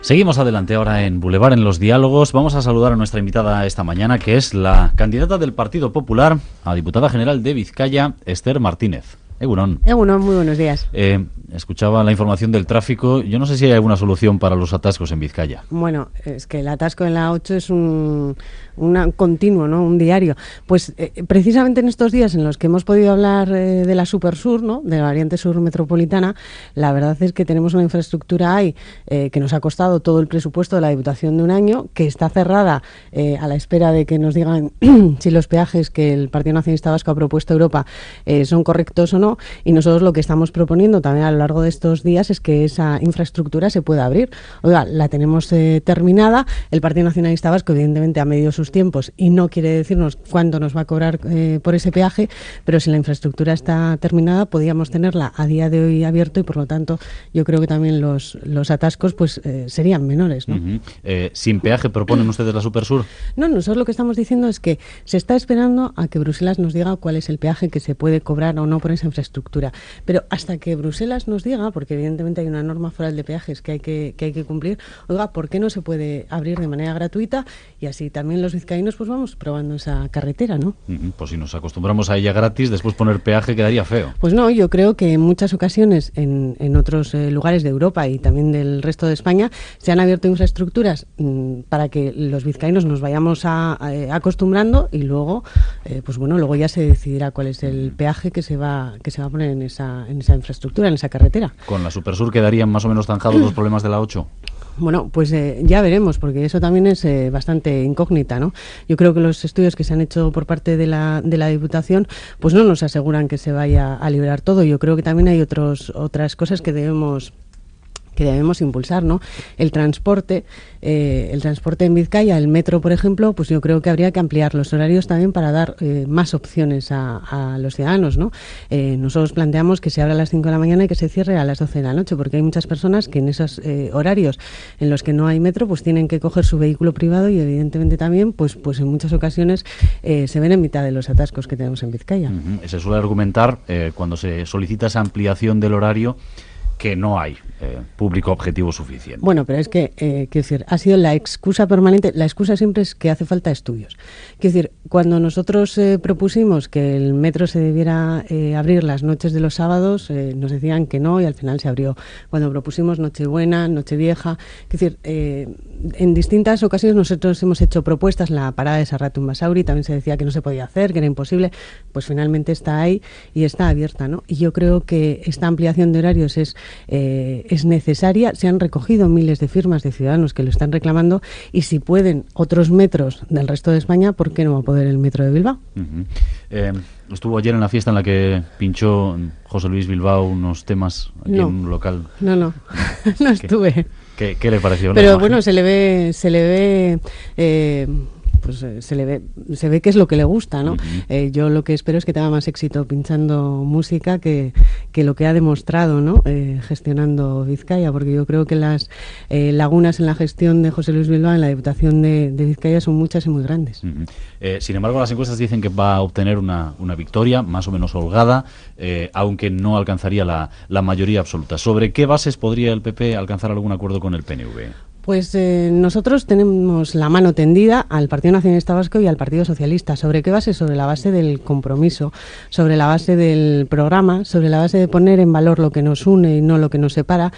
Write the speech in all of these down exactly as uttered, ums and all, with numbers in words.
Seguimos adelante ahora en Boulevard en los Diálogos. Vamos a saludar a nuestra invitada esta mañana, que es la candidata del Partido Popular a diputada general de Vizcaya, Esther Martínez. Egunon. Egunon, muy buenos días. Eh, escuchaba la información del tráfico. Yo no sé si hay alguna solución para los atascos en Vizcaya. Bueno, es que el atasco en la ocho es un, una, un continuo, ¿no? Un diario. Pues eh, precisamente en estos días en los que hemos podido hablar eh, de la Supersur, ¿no? De la variante sur metropolitana, la verdad es que tenemos una infraestructura ahí eh, que nos ha costado todo el presupuesto de la Diputación de un año, que está cerrada eh, a la espera de que nos digan si los peajes que el Partido Nacionalista Vasco ha propuesto a Europa eh, son correctos o no. Y nosotros lo que estamos proponiendo también a lo largo de estos días es que esa infraestructura se pueda abrir. Oiga, la tenemos eh, terminada, el Partido Nacionalista Vasco evidentemente ha medido sus tiempos y no quiere decirnos cuánto nos va a cobrar eh, por ese peaje, pero si la infraestructura está terminada podríamos tenerla a día de hoy abierto y por lo tanto yo creo que también los, los atascos pues eh, serían menores, ¿no? Uh-huh. eh, ¿Sin peaje proponen ustedes la Supersur? No, nosotros lo que estamos diciendo es que se está esperando a que Bruselas nos diga cuál es el peaje que se puede cobrar o no por esa infraestructura. Pero hasta que Bruselas nos diga, porque evidentemente hay una norma foral de peajes que hay que, que hay que cumplir, oiga, ¿por qué no se puede abrir de manera gratuita? Y así también los vizcaínos pues vamos probando esa carretera, ¿no? Uh-huh. Pues si nos acostumbramos a ella gratis, después poner peaje quedaría feo. Pues no, yo creo que en muchas ocasiones en, en otros eh, lugares de Europa y también del resto de España se han abierto infraestructuras mmm, para que los vizcaínos nos vayamos a, a, a acostumbrando y luego, eh, pues bueno, luego ya se decidirá cuál es el peaje que se va que se va a poner en esa, en esa infraestructura, en esa carretera. ¿Con la Supersur quedarían más o menos zanjados los problemas de la ocho? Bueno, pues eh, ya veremos, porque eso también es eh, bastante incógnita, ¿no? Yo creo que los estudios que se han hecho por parte de la, de la Diputación, pues no nos aseguran que se vaya a liberar todo. Yo creo que también hay otros, otras cosas que debemos... que debemos impulsar, ¿no? El transporte, eh, el transporte en Vizcaya, el metro, por ejemplo, pues yo creo que habría que ampliar los horarios también para dar eh, más opciones a, a los ciudadanos, ¿no? Eh, nosotros planteamos que se abra a las cinco de la mañana y que se cierre a las doce de la noche, porque hay muchas personas que en esos eh, horarios en los que no hay metro, pues tienen que coger su vehículo privado y evidentemente también, pues, pues en muchas ocasiones eh, se ven en mitad de los atascos que tenemos en Vizcaya. Uh-huh. Se suele argumentar eh, cuando se solicita esa ampliación del horario que no hay eh, público objetivo suficiente. Bueno, pero es que, eh, quiero decir, ha sido la excusa permanente, la excusa siempre es que hace falta estudios. Quiero decir, cuando nosotros eh, propusimos que el metro se debiera eh, abrir las noches de los sábados, eh, nos decían que no y al final se abrió. Cuando propusimos Nochebuena, Nochevieja, quiero decir, eh, en distintas ocasiones nosotros hemos hecho propuestas, la parada de Sarratun Basauri también se decía que no se podía hacer, que era imposible, pues finalmente está ahí y está abierta, ¿no? Y yo creo que esta ampliación de horarios es Eh, es necesaria. Se han recogido miles de firmas de ciudadanos que lo están reclamando y si pueden otros metros del resto de España, ¿por qué no va a poder el metro de Bilbao? Uh-huh. eh, estuvo ayer en la fiesta en la que pinchó José Luis Bilbao unos temas aquí no, en un local. No, no, no estuve. ¿Qué, qué le pareció? Pero bueno, se le ve, se le ve eh, pues eh, se le ve se ve que es lo que le gusta, ¿no? Uh-huh. Eh, yo lo que espero es que tenga más éxito pinchando música que, que lo que ha demostrado, ¿no? Eh, gestionando Vizcaya, porque yo creo que las eh, lagunas en la gestión de José Luis Bilbao en la Diputación de, de Vizcaya son muchas y muy grandes. Uh-huh. Eh, sin embargo, las encuestas dicen que va a obtener una, una victoria más o menos holgada, eh, aunque no alcanzaría la, la mayoría absoluta. ¿Sobre qué bases podría el P P alcanzar algún acuerdo con el P N V? Pues eh, nosotros tenemos la mano tendida al Partido Nacionalista Vasco y al Partido Socialista. ¿Sobre qué base? Sobre la base del compromiso, sobre la base del programa, sobre la base de poner en valor lo que nos une y no lo que nos separa,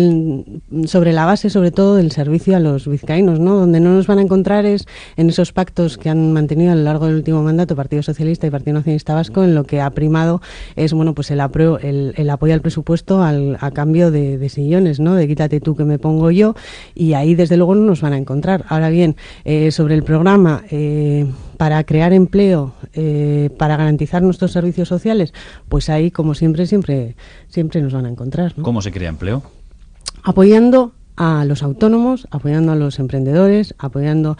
el, sobre la base sobre todo del servicio a los vizcaínos, ¿no? Donde no nos van a encontrar es en esos pactos que han mantenido a lo largo del último mandato Partido Socialista y Partido Nacionalista Vasco, en lo que ha primado es bueno pues el, apruebo, el, el apoyo al presupuesto al, a cambio de, de sillones, ¿no? De quítate tú que me pongo yo, y Y ahí, desde luego, no nos van a encontrar. Ahora bien, eh, sobre el programa eh, para crear empleo, eh, para garantizar nuestros servicios sociales, pues ahí, como siempre, siempre, siempre nos van a encontrar, ¿no? ¿Cómo se crea empleo? Apoyando a los autónomos, apoyando a los emprendedores, apoyando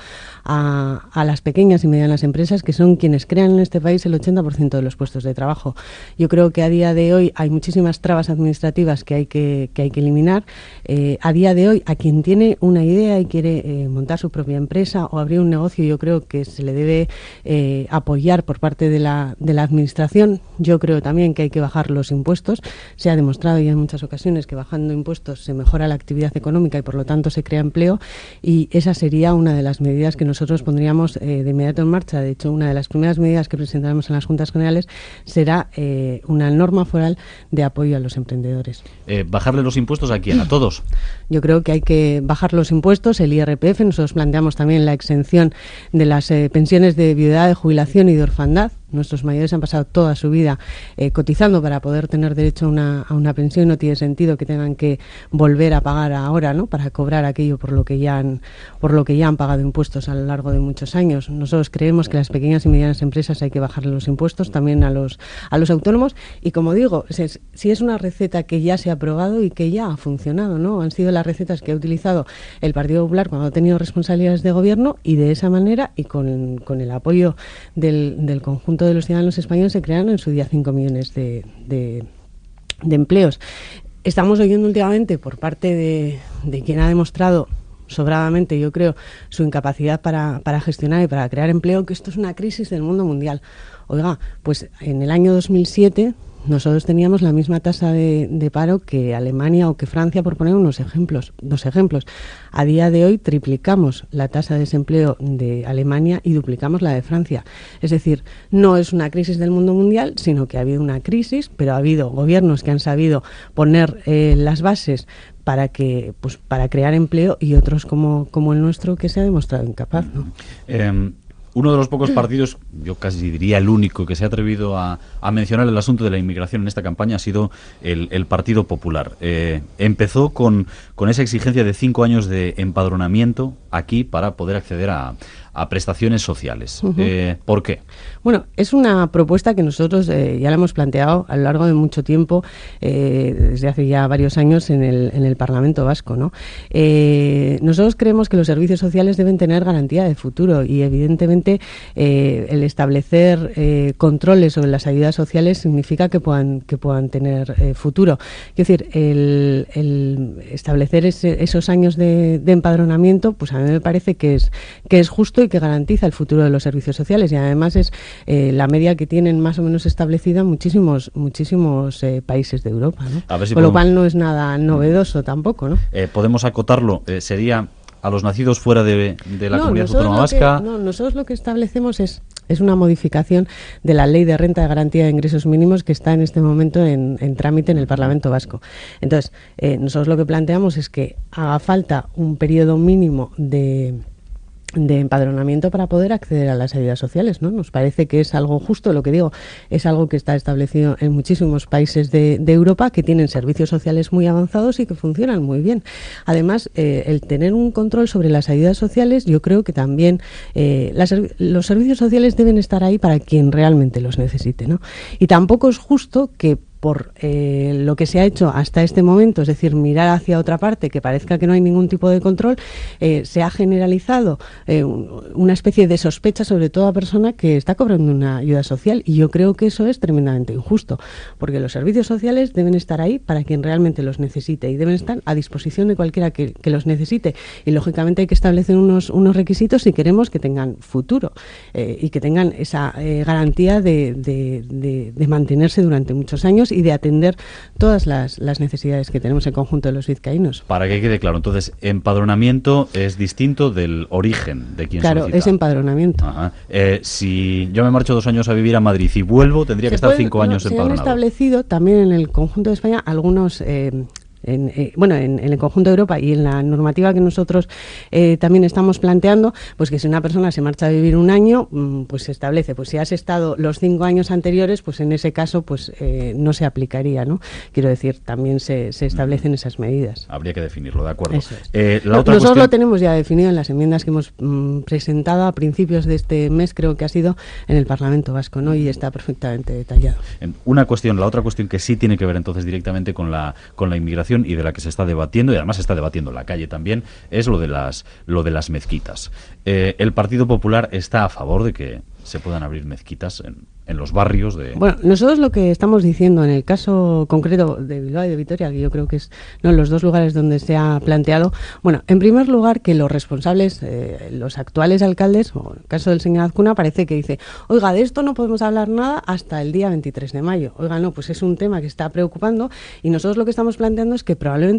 a, a las pequeñas y medianas empresas, que son quienes crean en este país el ochenta por ciento de los puestos de trabajo. Yo creo que a día de hoy hay muchísimas trabas administrativas que hay que, que, hay que eliminar. Eh, a día de hoy, a quien tiene una idea y quiere eh, montar su propia empresa o abrir un negocio, yo creo que se le debe eh, apoyar por parte de la, de la administración. Yo creo también que hay que bajar los impuestos. Se ha demostrado ya en muchas ocasiones que bajando impuestos se mejora la actividad económica económica y por lo tanto se crea empleo, y esa sería una de las medidas que nosotros pondríamos eh, de inmediato en marcha. De hecho, una de las primeras medidas que presentaremos en las Juntas Generales será eh, una norma foral de apoyo a los emprendedores. Eh, ¿Bajarle los impuestos a quién? ¿A todos? Yo creo que hay que bajar los impuestos, el I R P F. Nosotros planteamos también la exención de las eh, pensiones de viudedad, de jubilación y de orfandad. Nuestros mayores han pasado toda su vida eh, cotizando para poder tener derecho a una, a una pensión. No tiene sentido que tengan que volver a pagar ahora, ¿no?, para cobrar aquello por lo que ya han, por lo que ya han pagado impuestos a lo largo de muchos años. Nosotros creemos que las pequeñas y medianas empresas hay que bajarle los impuestos, también a los a los autónomos. Y como digo, si, si es una receta que ya se ha aprobado y que ya ha funcionado, ¿no? Han sido las recetas que ha utilizado el Partido Popular cuando ha tenido responsabilidades de gobierno, y de esa manera y con, con el apoyo del, del conjunto de los ciudadanos españoles se crearon en su día cinco millones de, de, de empleos. Estamos oyendo últimamente por parte de, de quien ha demostrado sobradamente, yo creo, su incapacidad para, para gestionar y para crear empleo, que esto es una crisis del mundo mundial. Oiga, pues en el año dos mil siete nosotros teníamos la misma tasa de, de paro que Alemania o que Francia, por poner unos ejemplos, dos ejemplos. A día de hoy triplicamos la tasa de desempleo de Alemania y duplicamos la de Francia. Es decir, no es una crisis del mundo mundial, sino que ha habido una crisis, pero ha habido gobiernos que han sabido poner eh, las bases para que, pues, para crear empleo, y otros como, como el nuestro, que se ha demostrado incapaz, ¿no? Eh, Uno de los pocos partidos, yo casi diría el único, que se ha atrevido a, a mencionar el asunto de la inmigración en esta campaña ha sido el, el Partido Popular. Eh, empezó con, con esa exigencia de cinco años de empadronamiento aquí para poder acceder a, a prestaciones sociales. Uh-huh. Eh, ¿Por qué? Bueno, es una propuesta que nosotros eh, ya la hemos planteado a lo largo de mucho tiempo, eh, desde hace ya varios años en el, en el Parlamento Vasco, ¿no? Eh, nosotros creemos que los servicios sociales deben tener garantía de futuro, y evidentemente eh, el establecer eh, controles sobre las ayudas sociales significa que puedan, que puedan tener eh, futuro. Es decir, el, el establecer ese, esos años de, de empadronamiento, pues a mí me parece que es, que es justo y que garantiza el futuro de los servicios sociales, y además es eh, la media que tienen más o menos establecida muchísimos muchísimos eh, países de Europa, ¿no? A ver si Con lo podemos... cual no es nada novedoso tampoco, ¿no? Eh, podemos acotarlo, eh, sería a los nacidos fuera de, de la no, comunidad autónoma vasca. Que, no, nosotros lo que establecemos es es una modificación de la Ley de Renta de Garantía de Ingresos Mínimos, que está en este momento en, en trámite en el Parlamento Vasco. Entonces, eh, nosotros lo que planteamos es que haga falta un periodo mínimo de de empadronamiento para poder acceder a las ayudas sociales, ¿no? Nos parece que es algo justo, lo que digo, es algo que está establecido en muchísimos países de, de Europa, que tienen servicios sociales muy avanzados y que funcionan muy bien. Además, eh, el tener un control sobre las ayudas sociales, yo creo que también eh, las, los servicios sociales deben estar ahí para quien realmente los necesite, ¿no? Y tampoco es justo que por eh, lo que se ha hecho hasta este momento, es decir, mirar hacia otra parte, que parezca que no hay ningún tipo de control, eh, se ha generalizado eh, una especie de sospecha sobre toda persona que está cobrando una ayuda social, y yo creo que eso es tremendamente injusto, porque los servicios sociales deben estar ahí para quien realmente los necesite, y deben estar a disposición de cualquiera que, que los necesite, y lógicamente hay que establecer unos, unos requisitos si queremos que tengan futuro eh, y que tengan esa eh, garantía de, de, de, de mantenerse durante muchos años y de atender todas las, las necesidades que tenemos en conjunto de los vizcaínos. Para que quede claro, entonces, empadronamiento es distinto del origen de quien Claro, solicita. es empadronamiento. Ajá. Eh, si yo me marcho dos años a vivir a Madrid y vuelvo, tendría se que estar pueden, cinco años no, empadronado. Se han establecido también en el conjunto de España algunos... Eh, En, eh, bueno, en, en el conjunto de Europa y en la normativa que nosotros eh, también estamos planteando, pues que si una persona se marcha a vivir un año, mmm, pues se establece, pues si has estado los cinco años anteriores, pues en ese caso pues eh, no se aplicaría, ¿no? Quiero decir, también se, se establecen esas medidas. Habría que definirlo, de acuerdo. Eso es. Eh, la no, otra nosotros cuestión... lo tenemos ya definido en las enmiendas que hemos mmm, presentado a principios de este mes, creo que ha sido en el Parlamento Vasco, ¿no? Y está perfectamente detallado. Una cuestión, la otra cuestión que sí tiene que ver entonces directamente con la con la inmigración y de la que se está debatiendo, y además se está debatiendo en la calle también, es lo de las lo de las mezquitas. Eh, el Partido Popular está a favor de que se puedan abrir mezquitas en, en los barrios de... Bueno, nosotros lo que estamos diciendo en el caso concreto de Bilbao y de Vitoria, que yo creo que es no los dos lugares donde se ha planteado, bueno, en primer lugar que los responsables, eh, los actuales alcaldes, o en el caso del señor Azcuna, parece que dice, oiga, de esto no podemos hablar nada hasta el día veintitrés de mayo. Oiga, no, pues es un tema que está preocupando, y nosotros lo que estamos planteando es que probablemente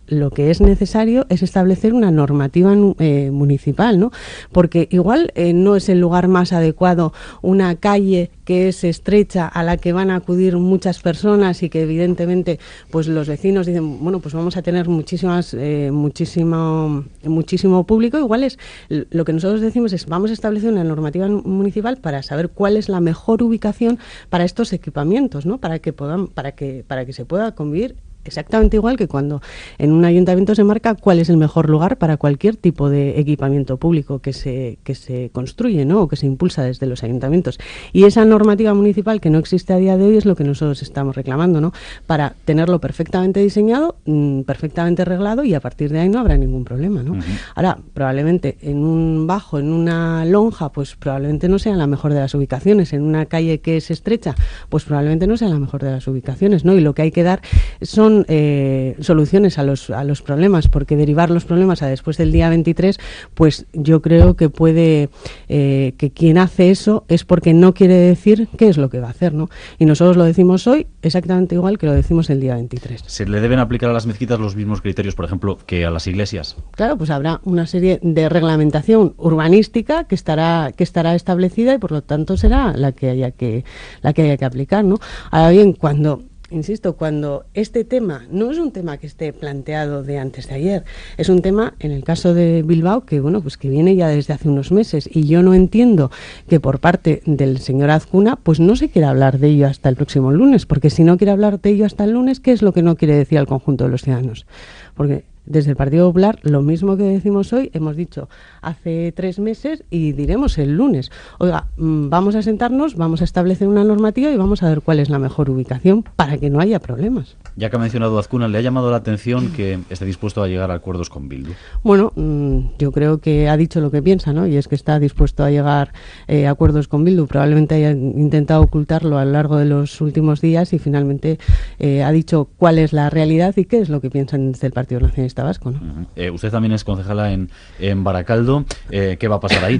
lo que es necesario es establecer una normativa eh, municipal, ¿no? Porque igual eh, no es el lugar más adecuado una calle que es estrecha, a la que van a acudir muchas personas y que evidentemente pues los vecinos dicen, bueno, pues vamos a tener muchísimas eh, muchísimo muchísimo público. Igual es lo que nosotros decimos es vamos a establecer una normativa municipal para saber cuál es la mejor ubicación para estos equipamientos, ¿no? Para que puedan para que para que se pueda convivir exactamente igual que cuando en un ayuntamiento se marca cuál es el mejor lugar para cualquier tipo de equipamiento público que se que se construye, ¿no? O que se impulsa desde los ayuntamientos. Y esa normativa municipal que no existe a día de hoy es lo que nosotros estamos reclamando, ¿no? Para tenerlo perfectamente diseñado, mmm, perfectamente arreglado, y a partir de ahí no habrá ningún problema, ¿no? Uh-huh. Ahora, probablemente en un bajo, en una lonja, pues probablemente no sea la mejor de las ubicaciones. En una calle que es estrecha, pues probablemente no sea la mejor de las ubicaciones, ¿no? Y lo que hay que dar son Eh, soluciones a los a los problemas, porque derivar los problemas a después del día veintitrés, pues yo creo que puede eh, que quien hace eso es porque no quiere decir qué es lo que va a hacer, ¿no? Y nosotros lo decimos hoy exactamente igual que lo decimos el día veintitrés. ¿Se le deben aplicar a las mezquitas los mismos criterios, por ejemplo, que a las iglesias? Claro, pues habrá una serie de reglamentación urbanística que estará que estará establecida y por lo tanto será la que haya que la que haya que aplicar, ¿no? Ahora bien, cuando Insisto, cuando este tema no es un tema que esté planteado de antes de ayer, es un tema, en el caso de Bilbao, que bueno, pues que viene ya desde hace unos meses, y yo no entiendo que por parte del señor Azcuna pues no se quiera hablar de ello hasta el próximo lunes, porque si no quiere hablar de ello hasta el lunes, ¿qué es lo que no quiere decir al conjunto de los ciudadanos? Porque desde el Partido Popular, lo mismo que decimos hoy, hemos dicho hace tres meses y diremos el lunes. Oiga, vamos a sentarnos, vamos a establecer una normativa y vamos a ver cuál es la mejor ubicación para que no haya problemas. Ya que ha mencionado Azcuna, ¿le ha llamado la atención que esté dispuesto a llegar a acuerdos con Bildu? Bueno, yo creo que ha dicho lo que piensa, ¿no? Y es que está dispuesto a llegar eh, a acuerdos con Bildu. Probablemente haya intentado ocultarlo a lo largo de los últimos días y finalmente eh, ha dicho cuál es la realidad y qué es lo que piensan desde el Partido Nacionalista Vasco, ¿no? Uh-huh. eh, usted también es concejala en, en Baracaldo. Eh, ¿Qué va a pasar ahí?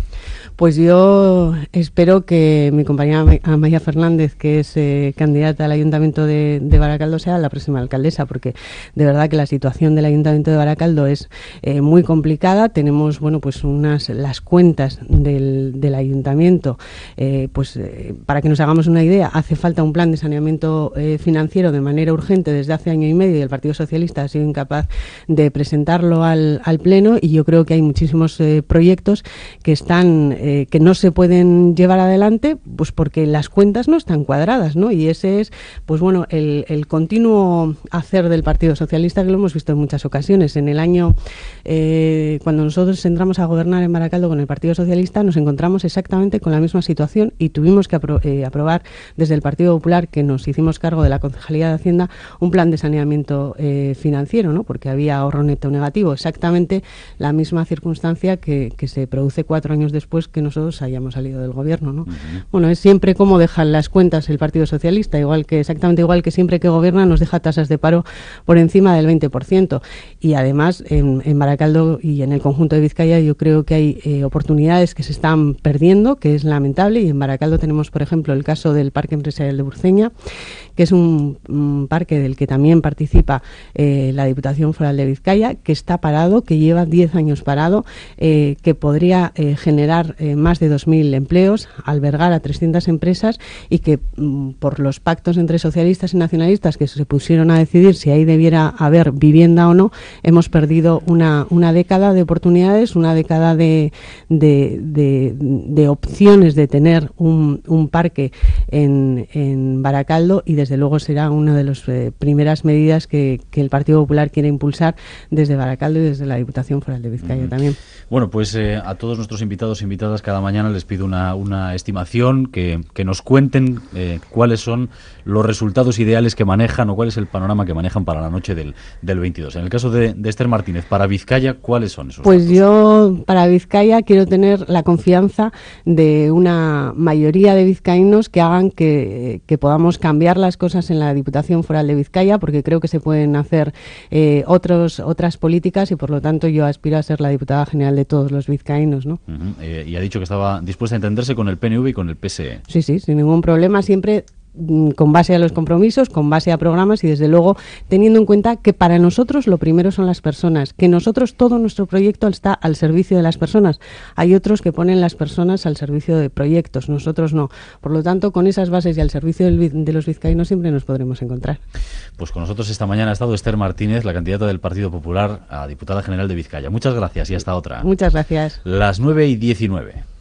Pues yo espero que mi compañera Amaia Fernández, que es eh, candidata al Ayuntamiento de, de Baracaldo, sea la próxima alcaldesa, porque de verdad que la situación del Ayuntamiento de Baracaldo es eh, muy complicada. Tenemos, bueno, pues unas las cuentas del, del Ayuntamiento, eh, pues eh, para que nos hagamos una idea, hace falta un plan de saneamiento eh, financiero de manera urgente desde hace año y medio, y el Partido Socialista ha sido incapaz de presentarlo al, al Pleno, y yo creo que hay muchísimos eh, proyectos que están eh, Eh, que no se pueden llevar adelante pues porque las cuentas no están cuadradas, ¿no? Y ese es, pues bueno, el, el continuo hacer del Partido Socialista, que lo hemos visto en muchas ocasiones. En el año, eh, cuando nosotros entramos a gobernar en Baracaldo con el Partido Socialista, nos encontramos exactamente con la misma situación y tuvimos que apro- eh, aprobar desde el Partido Popular, que nos hicimos cargo de la Concejalía de Hacienda, un plan de saneamiento eh, financiero, ¿no? Porque había ahorro neto negativo, exactamente la misma circunstancia que, que se produce cuatro años después que nosotros hayamos salido del gobierno, ¿no? Uh-huh. Bueno, es siempre cómo dejan las cuentas el Partido Socialista, igual que exactamente igual que siempre que gobierna nos deja tasas de paro por encima del veinte por ciento. Y además en, en Baracaldo y en el conjunto de Vizcaya yo creo que hay eh, oportunidades que se están perdiendo, que es lamentable. Y en Baracaldo tenemos, por ejemplo, el caso del Parque Empresarial de Burceña, que es un, un parque del que también participa eh, la Diputación Foral de Vizcaya, que está parado, que lleva diez años parado, eh, que podría eh, generar eh, más de dos mil empleos, albergar a trescientas empresas, y que mm, por los pactos entre socialistas y nacionalistas que se pusieron a decidir si ahí debiera haber vivienda o no, hemos perdido una, una década de oportunidades, una década de, de, de, de opciones de tener un, un parque en, en Baracaldo, y desde luego será una de las eh, primeras medidas que, que el Partido Popular quiere impulsar desde Baracaldo y desde la Diputación Foral de Vizcaya mm. también. Bueno, pues eh, a todos nuestros invitados e invitadas cada mañana les pido una, una estimación, que, que nos cuenten eh, cuáles son los resultados ideales que manejan o cuál es el panorama que manejan para la noche del, del veintidós. En el caso de, de Esther Martínez, para Vizcaya, ¿cuáles son esos Pues datos? Yo, para Vizcaya, quiero tener la confianza de una mayoría de vizcaínos que hagan que, que podamos cambiar las cosas en la Diputación Foral de Vizcaya, porque creo que se pueden hacer eh, otros, otras políticas, y por lo tanto yo aspiro a ser la diputada general de todos los vizcaínos, ¿no? Uh-huh. eh, y ha dicho que estaba dispuesta a entenderse con el P N V y con el P S E. Sí, sí, sin ningún problema, siempre con base a los compromisos, con base a programas y desde luego teniendo en cuenta que para nosotros lo primero son las personas, que nosotros todo nuestro proyecto está al servicio de las personas. Hay otros que ponen las personas al servicio de proyectos, nosotros no. Por lo tanto, con esas bases y al servicio del, de los vizcaínos siempre nos podremos encontrar. Pues con nosotros esta mañana ha estado Esther Martínez, la candidata del Partido Popular a diputada general de Vizcaya. Muchas gracias y hasta otra. Muchas gracias. Las nueve y diecinueve.